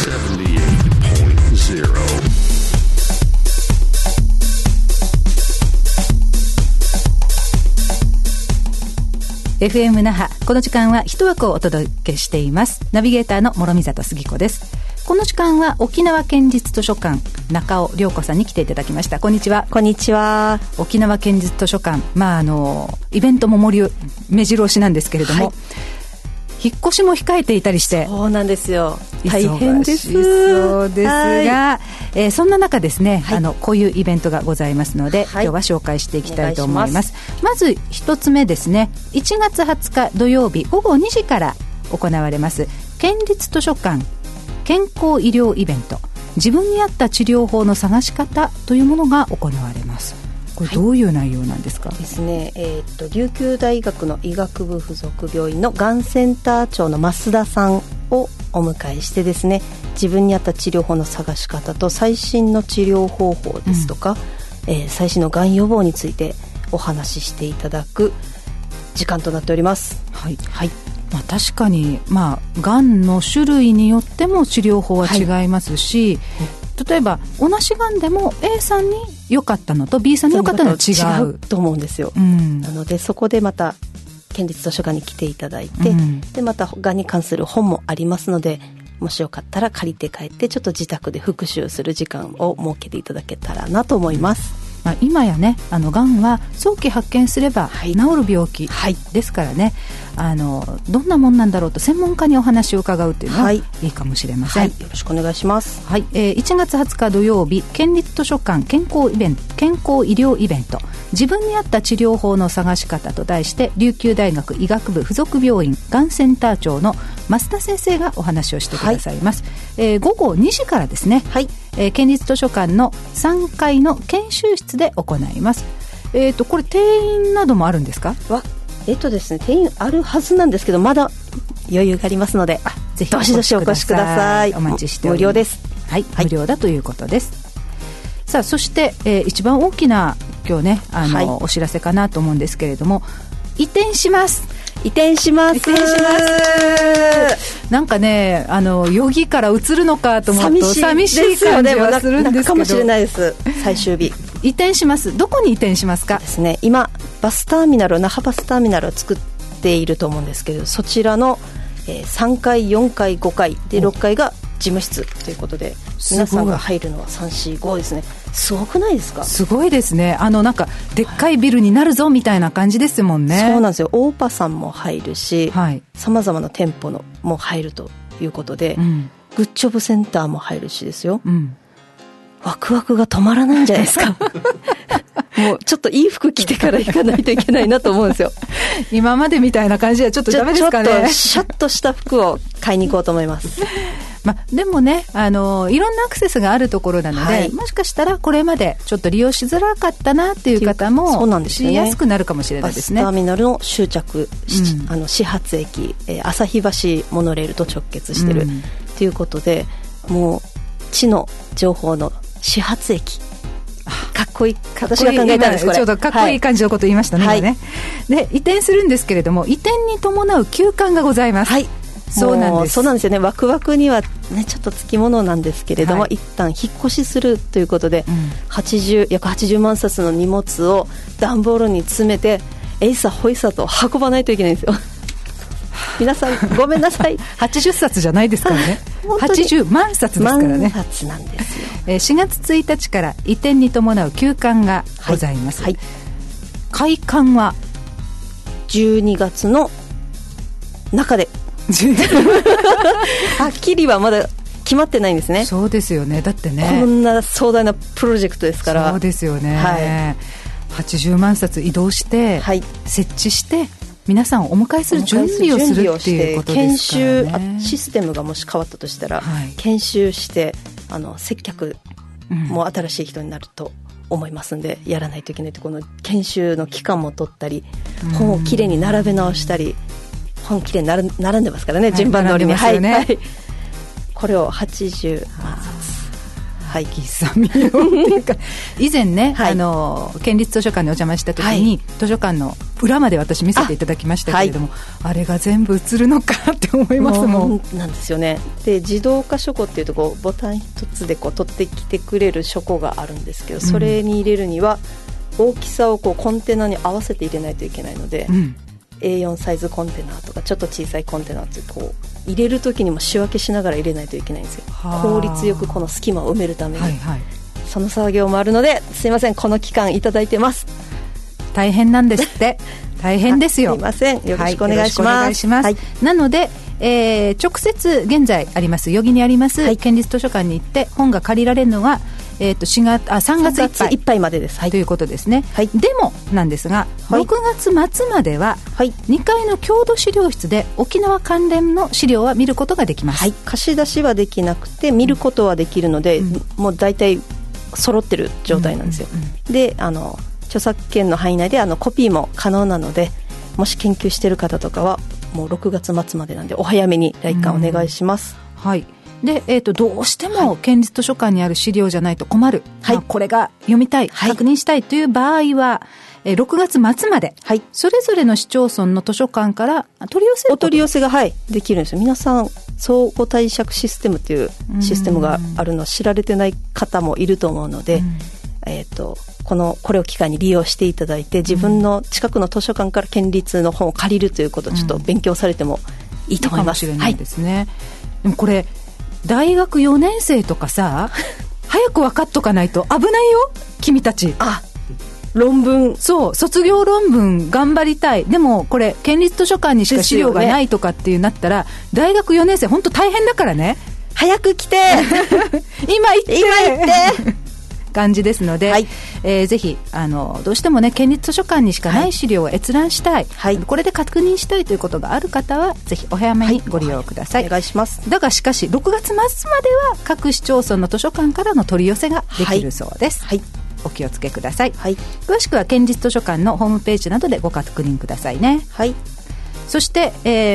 FM 那覇、この時間は一枠をお届けしています。ナビゲーターの諸見里杉子です。この時間は沖縄県立図書館中尾涼子さんに来ていただきました。こんにちは。 こんにちは。 沖縄県立図書館、イベントも目白押しなんですけれども、引っ越しも控えていたりして。 そうなんですよ。大変です。 そうですが、そんな中ですね、こういうイベントがございますので、今日は紹介していきたいと思います。まず一つ目ですね、1月20日土曜日午後2時から行われます県立図書館健康医療イベント、自分に合った治療法の探し方というものが行われます。これどういう内容なんですか？ ですね、琉球大学の医学部附属病院のがんセンター長の増田さんをお迎えしてですね、自分に合った治療法の探し方と最新の治療方法ですとか、最新のがん予防についてお話ししていただく時間となっております。 はい、はい。確かに、がんの種類によっても治療法は違いますし、例えば同じがんでも A さんに良かったのと B さんに良かったのは違うと思うんですよ、なのでそこでまた県立図書館に来ていただいて、でまたがんに関する本もありますので、もしよかったら借りて帰ってちょっと自宅で復習する時間を設けていただけたらなと思います。 今やね、がんは早期発見すれば治る病気ですからね、どんなもんなんだろうと専門家にお話を伺うというのはいいかもしれません。 よろしくお願いします。 1月20日土曜日、県立図書館健康医療イベント、自分に合った治療法の探し方と題して、琉球大学医学部附属病院がんセンター長の増田先生がお話をしてくださいます。午後2時からですね、県立図書館の3階の研修室で行います。これ定員などもあるんですか？ ですね、定員あるはずなんですけど、まだ余裕がありますので、ぜひどしどしお越しください。 お待ちしております。 無料です。 無料だということです。さあ、そして、一番大きな今日ね、お知らせかなと思うんですけれども、移転します。なんかね、ヨギから移るのかと思うと寂しい感じはするんですけど、 かもしれないです。最終日移転します。どこに移転しますか？ ですね、今那覇バスターミナルを作っていると思うんですけど、そちらの、3階4階5階で6階が事務室ということで、皆さんが入るのは3、4、5ですね。すごくないですか？ すごいですね。なんかでっかいビルになるぞみたいな感じですもんね。 そうなんですよ。オーパさんも入るし、さまざまな店舗も入るということで、グッジョブセンターも入るしですよ、ワクワクが止まらないんじゃないですかもうちょっといい服着てから行かないといけないなと思うんですよ今までみたいな感じはちょっとダメですかね。 ちょっとシャッとした服を買いに行こうと思いますでもね、いろんなアクセスがあるところなので、もしかしたらこれまでちょっと利用しづらかったなっていう方もしやすくなるかもしれないですね。 バスターミナルの終着、始発駅、旭橋モノレールと直結してるということで、もう地の情報の始発駅、かっこいい、私が考えたんです。これちょっとかっこいい感じのこと言いましたね、今ね。で、移転するんですけれども、移転に伴う休館がございます。そうなんですよね。ワクワクには、ね、ちょっとつきものなんですけれども、一旦引っ越しするということで、約80万冊の荷物を段ボールに詰めてエイサホイサと運ばないといけないんですよ皆さんごめんなさい80冊じゃないですからね80万冊ですからね。 万冊なんですよ。 4月1日から移転に伴う休館がございます。開館は 12月の中ではっきりはまだ決まってないんですね。 そうですよね。だってね、 こんな壮大なプロジェクトですから。 そうですよね、80万冊移動して、設置して皆さんをお迎えする準備をするっていうことですからね。 研修システムがもし変わったとしたら、研修して接客も新しい人になると思いますんで、やらないといけないと。この研修の期間も取ったり、本をきれいに並べ直したり、本きれいに並んでますからね、順番通りに、これを80万冊、 はい、喫茶見ようっていうか以前ね、はい、県立図書館にお邪魔した時に、はい、図書館の裏まで私見せていただきましたけれども、 あれが全部映るのかって思いますもん。 なんですよね。で自動化書庫っていうとこうボタン一つでこう取ってきてくれる書庫があるんですけど、それに入れるには大きさをこうコンテナに合わせて入れないといけないので、A4 サイズコンテナとかちょっと小さいコンテナってこう入れる時にも仕分けしながら入れないといけないんですよ。効率よくこの隙間を埋めるために、はいはい、その作業もあるので、すいません、この期間いただいてます。 大変なんですって大変ですよ。 すいません、よろしくお願いします。 はい、なので、直接現在あります代々木にあります、はい、県立図書館に行って本が借りられるのは3月いっぱいまでです、はい、 ということですね、はい、でもなんですが、はい、6月末までは2階の郷土資料室で沖縄関連の資料は見ることができます、はい、 貸し出しはできなくて見ることはできるので、もう大体揃ってる状態なんですよ、で著作権の範囲内でコピーも可能なので、もし研究している方とかはもう6月末までなんでお早めに来館お願いします、 はい。でどうしても県立図書館にある資料じゃないと困る、はいこれが読みたい、はい、確認したいという場合は、6月末まで、はい、それぞれの市町村の図書館から取り寄せるお取り寄せが、はい、できるんですよ。皆さん相互貸借システムというシステムがあるのは知られてない方もいると思うので、これを機会に利用していただいて、自分の近くの図書館から県立の本を借りるということをちょっと勉強されてもいいと思います。 いいかもしれないですね、はい、でもこれ大学4年生とかさ早く分かっとかないと危ないよ君たち。 論文、 そう卒業論文頑張りたい。でもこれ県立図書館にしか資料がないとかっていうなったら、大学4年生本当大変だからね。 早く来て今行って感じですので、はいぜひどうしてもね県立図書館にしかない資料を閲覧したい、はい、これで確認したいということがある方はぜひお早めにご利用ください、 お願いします。 だがしかし6月末までは各市町村の図書館からの取り寄せができるそうです、はい、お気をつけください、はい、詳しくは県立図書館のホームページなどでご確認くださいね、はい、そして、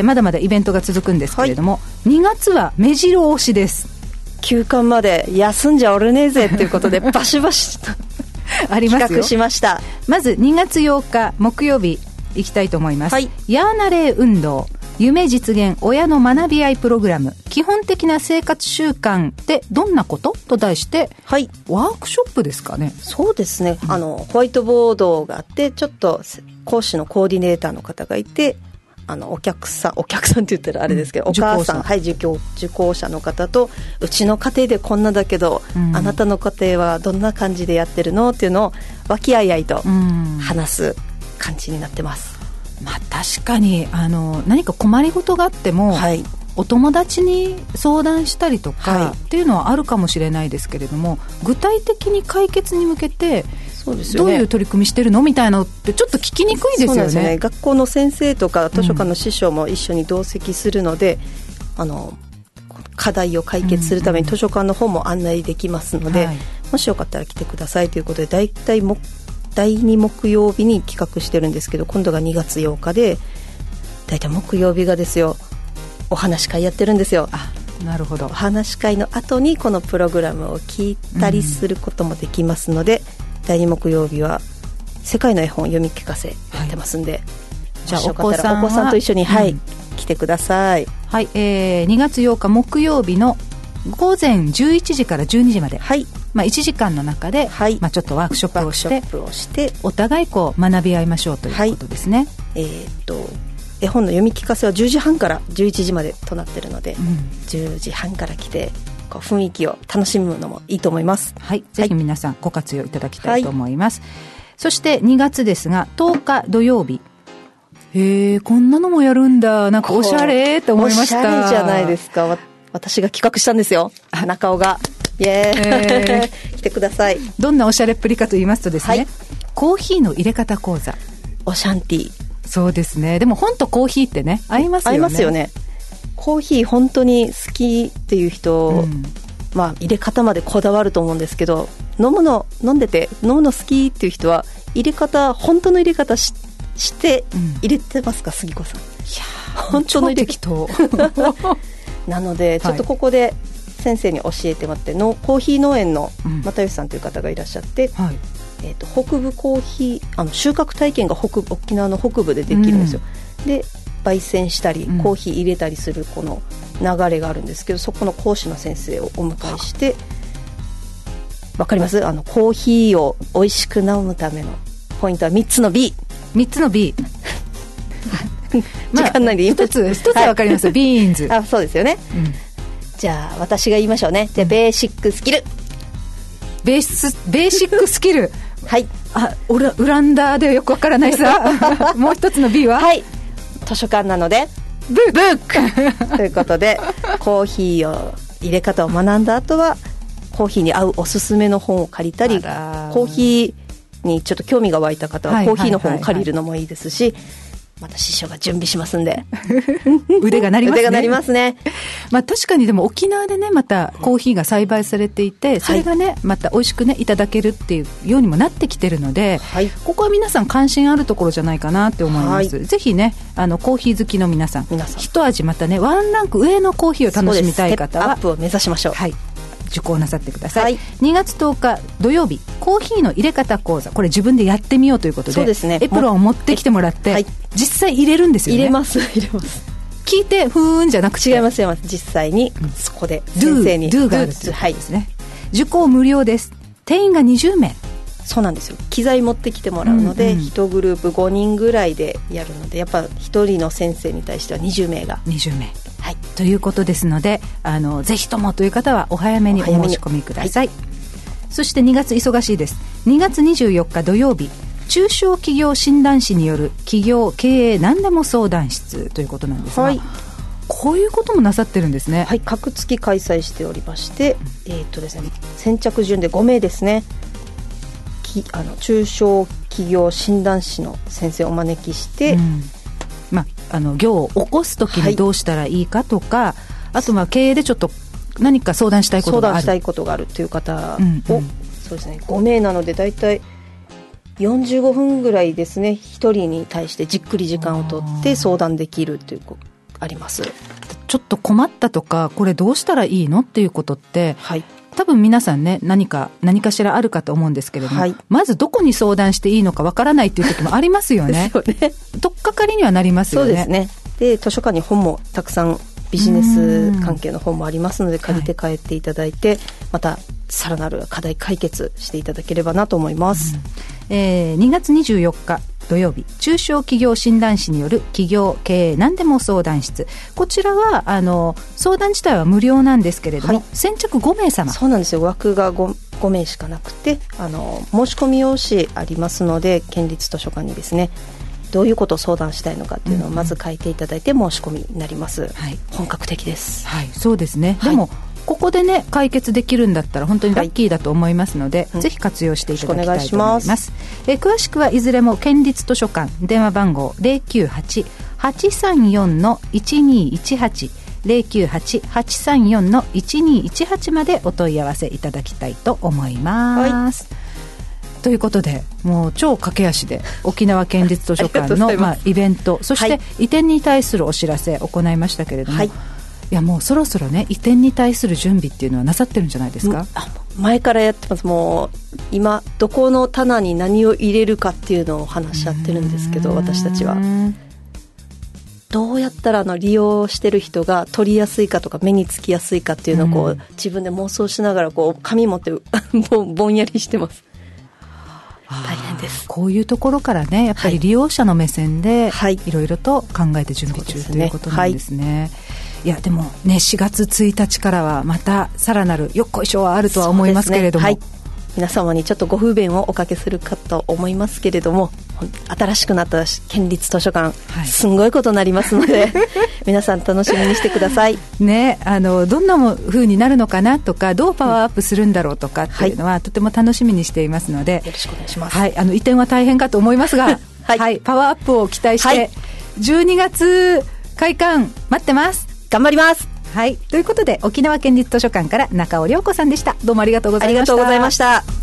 まだまだイベントが続くんですけれども、はい、2月は目白押しです。 休館まで休んじゃおるねえぜということでバシバシとありますよ。企画しました。 まず2月8日木曜日いきたいと思います、はい、ヤーナレー運動夢実現親の学び合いプログラム基本的な生活習慣ってどんなことと題して、はい、ワークショップですかね。 そうですね、ホワイトボードがあって、ちょっと講師のコーディネーターの方がいて、お客さんって言ったらあれですけど、お母さん、はい、受講者の方と、うちの家庭でこんなだけど、あなたの家庭はどんな感じでやってるのっていうのを和気あいあいと話す感じになってます、 まあ、確かに何か困りごとがあっても、はい、お友達に相談したりとか、はい、っていうのはあるかもしれないですけれども、具体的に解決に向けてそうですよね、どういう取り組みしてるのみたいなのってちょっと聞きにくいですよね。 そうなんですよね。学校の先生とか図書館の師匠も一緒に同席するので、課題を解決するために図書館の方も案内できますので、はい、もしよかったら来てくださいということで、だいたい第2木曜日に企画してるんですけど、今度が2月8日で、だいたい木曜日がですよ、お話し会やってるんですよ。 なるほど。 お話し会の後にこのプログラムを聞いたりすることもできますので、第2木曜日は世界の絵本読み聞かせやってますんで、はい、じゃあお子さんと一緒に、はい、来てください。 はい、2月8日木曜日の午前11時から12時まで、はい、まあ、1時間の中で、はい、まあ、ちょっとワークショップをしてお互いこう学び合いましょうということですね、 はい、絵本の読み聞かせは10時半から11時までとなっているので、10時半から来てこう雰囲気を楽しむのもいいと思います、 はい、ぜひ皆さんご活用いただきたいと思います、はい、そして2月ですが10日土曜日、こんなのもやるんだ、なんかおしゃれと思いました。 おしゃれじゃないですか。私が企画したんですよ、中尾が。イエーイ来てください。 どんなおしゃれっぷりかと言いますとですね、はい、コーヒーの入れ方講座、 オシャンティー。 そうですね。でも本とコーヒーってね、合いますよね。 合いますよね。コーヒー本当に好きっていう人、まあ入れ方までこだわると思うんですけど、飲むの好きっていう人は本当の入れ方して入れてますか、杉子さん。いや本当の入れ方なのでちょっとここで先生に教えてもらってコーヒー農園の又吉さんという方がいらっしゃって、はい、北部コーヒー収穫体験が沖縄の北部でできるんですよ、で焙煎したりコーヒー入れたりするこの流れがあるんですけど、そこの講師の先生をお迎えして、わかります？コーヒーを美味しく飲むためのポイントは3つの B。 3つの B 時間内で言います。 一つはわかります、はい、ビーンズ。 そうですよね、じゃあ私が言いましょうね。じゃあベーシックスキル、 ベーシックスキルはい、 ウランダーでよくわからないさもう一つの B は、 はい、図書館なのでブックということでコーヒーを入れ方を学んだ後はコーヒーに合うおすすめの本を借りたり、コーヒーにちょっと興味が湧いた方はコーヒーの本を借りるのもいいですし、また師匠が準備しますんで腕が鳴りますね。 腕が鳴りますね。 確かにでも沖縄でねまたコーヒーが栽培されていて、それがねまた美味しくねいただけるっていうようにもなってきてるので、はい、ここは皆さん関心あるところじゃないかなって思います、はい、ぜひねコーヒー好きの皆さん一味またねワンランク上のコーヒーを楽しみたい方はステップアップを目指しましょう。 はい、受講なさってください、はい、2月10日土曜日コーヒーの入れ方講座、これ自分でやってみようということで、 そうですね、 エプロンを持ってきてもらって、はい、実際入れるんですよね。 入れます聞いてふーんじゃなくて違います実際にそこで先生にドゥがあるということですね、はい、受講無料です。定員が20名。 そうなんですよ。機材持ってきてもらうので、1グループ5人ぐらいでやるので、やっぱ1人の先生に対しては20名が 20名、はい、ということですのでぜひともという方はお早めにお申し込みください、はい、そして2月忙しいです。2月24日土曜日中小企業診断士による企業経営何でも相談室ということなんですが、はい、こういうこともなさってるんですね。 はい、各月開催しておりまして、ですね、先着順で5名ですね、中小企業診断士の先生をお招きして、 業を起こすときにどうしたらいいかとか、あと経営でちょっと何か相談したいことがある、 相談したいことがあるという方を、そうですね、5名なのでだいたい45分ぐらいですね、1人に対してじっくり時間をとって相談できるということあります。 ちょっと困ったとかこれどうしたらいいのっていうことって、はい、多分皆さんね何かしらあるかと思うんですけれども、はい、まずどこに相談していいのかわからないっていう時もありますよね。 ですよね。 取っかかりにはなりますよね。 そうですね。で図書館に本もたくさんビジネス関係の本もありますので借りて帰っていただいて、はい、またさらなる課題解決していただければなと思います、 2月24日土曜日中小企業診断士による企業経営何でも相談室、こちらは相談自体は無料なんですけれども、はい、先着5名様。 そうなんですよ。枠が 5名しかなくて申し込み用紙ありますので県立図書館にですねどういうことを相談したいのかっていうのをまず書いていただいて申し込みになります、はい、本格的です、 はい、そうですね、はい、でもここでね解決できるんだったら本当にラッキーだと思いますので、はい、ぜひ活用していただきたいと思います。詳しくはいずれも県立図書館電話番号 098-834-1218 098-834-1218 までお問い合わせいただきたいと思います、はい、ということでもう超駆け足で沖縄県立図書館のイベント、そして移転に対するお知らせを行いましたけれども、はい、いやもうそろそろね移転に対する準備っていうのはなさってるんじゃないですか？ 前からやってます。もう今どこの棚に何を入れるかっていうのを話し合ってるんですけど、私たちはどうやったら利用してる人が取りやすいかとか目につきやすいかっていうのを自分で妄想しながら紙持ってぼんやりしてます。大変です。 こういうところからねやっぱり利用者の目線でいろいろと考えて準備中、ということなんですね。いやでもね4月1日からはまたさらなるよっこいしょはあるとは思いますけれども、 皆様にちょっとご不便をおかけするかと思いますけれども、新しくなった県立図書館、すんごいことになりますので皆さん楽しみにしてくださいね。どんな風になるのかなとかどうパワーアップするんだろうとかっていうのは、とても楽しみにしていますので、 よろしくお願いします。 移転は大変かと思いますがパワーアップを期待して、12月開館待ってます。 頑張ります。 はい、ということで沖縄県立図書館から中尾涼子さんでした。どうもありがとうございました。 ありがとうございました。